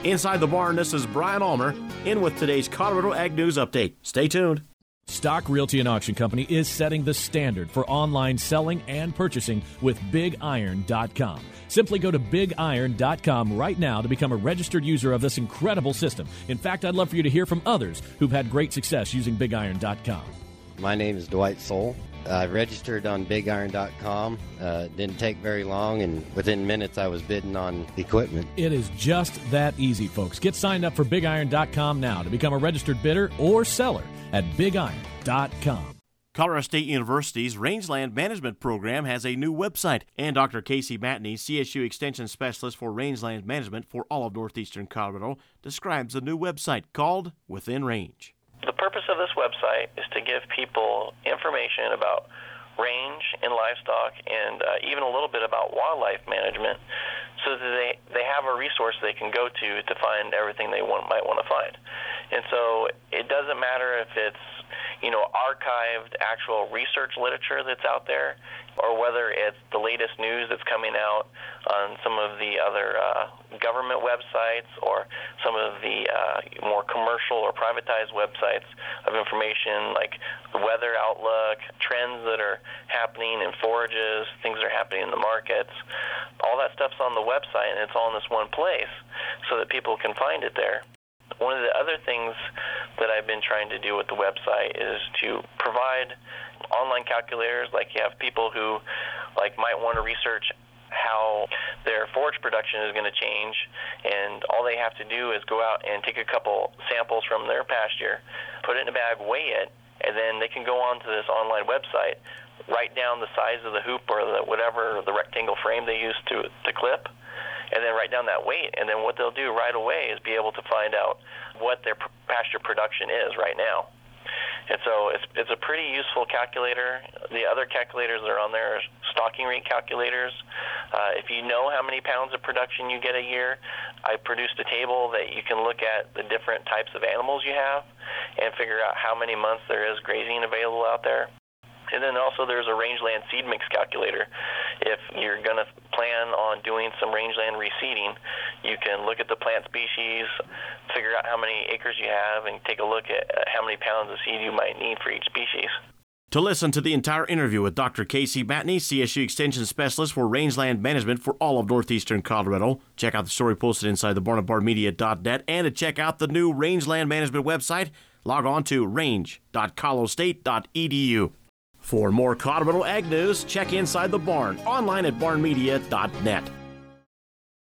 Inside the Barn, this is Brian Ulmer, in with today's Colorado Ag News Update. Stay tuned. Stock Realty and Auction Company is setting the standard for online selling and purchasing with BigIron.com. Simply go to BigIron.com right now to become a registered user of this incredible system. In fact, I'd love for you to hear from others who've had great success using BigIron.com. My name is Dwight Soul. I registered on BigIron.com. Didn't take very long, and within minutes I was bidding on equipment. It is just that easy, folks. Get signed up for BigIron.com now to become a registered bidder or seller at BigIron.com. Colorado State University's Rangeland Management Program has a new website, and Dr. Casey Matney, CSU Extension Specialist for Rangeland Management for all of northeastern Colorado, describes the new website called Within Range. The purpose of this website is to give people information about range and livestock and even a little bit about wildlife management so that they have a resource they can go to find everything they might want to find. And so it doesn't matter if it's, archived actual research literature that's out there or whether it's the latest news that's coming out on some of the other government websites or some of the more commercial or privatized websites of information like the weather outlook, trends that are happening in forages, things that are happening in the markets. All that stuff's on the website, and it's all in this one place so that people can find it there. One of the other things that I've been trying to do with the website is to provide online calculators. Like you have people who might want to research how their forage production is going to change, and all they have to do is go out and take a couple samples from their pasture, put it in a bag, weigh it, and then they can go onto this online website, write down the size of the hoop or the rectangle frame they use to clip, and then write down that weight. And then what they'll do right away is be able to find out what their pasture production is right now. And so it's a pretty useful calculator. The other calculators that are on there are stocking rate calculators. If you know how many pounds of production you get a year, I produced a table that you can look at the different types of animals you have and figure out how many months there is grazing available out there. And then also there's a rangeland seed mix calculator. If you're going to plan on doing some rangeland reseeding, you can look at the plant species, figure out how many acres you have, and take a look at how many pounds of seed you might need for each species. To listen to the entire interview with Dr. Casey Matney, CSU Extension Specialist for Rangeland Management for all of northeastern Colorado, check out the story posted inside the barnabbarmedia.net, and to check out the new Rangeland Management website, log on to range.colorado.edu. For more Colorado Ag News, check Inside the Barn online at barnmedia.net.